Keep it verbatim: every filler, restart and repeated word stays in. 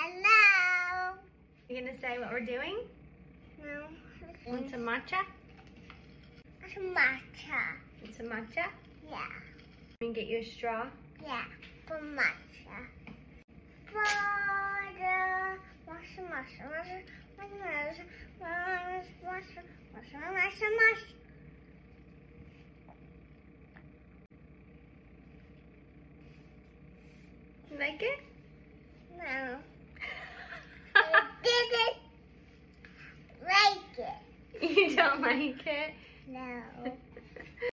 Hello. You gonna say what we're doing? No. Want some matcha? It's matcha. Want some matcha? Yeah. Can get you a straw? Yeah. For matcha. For the matcha, matcha, matcha, matcha, matcha, matcha, matcha, matcha, matcha. You like it? No. I didn't like it. You don't like it? No.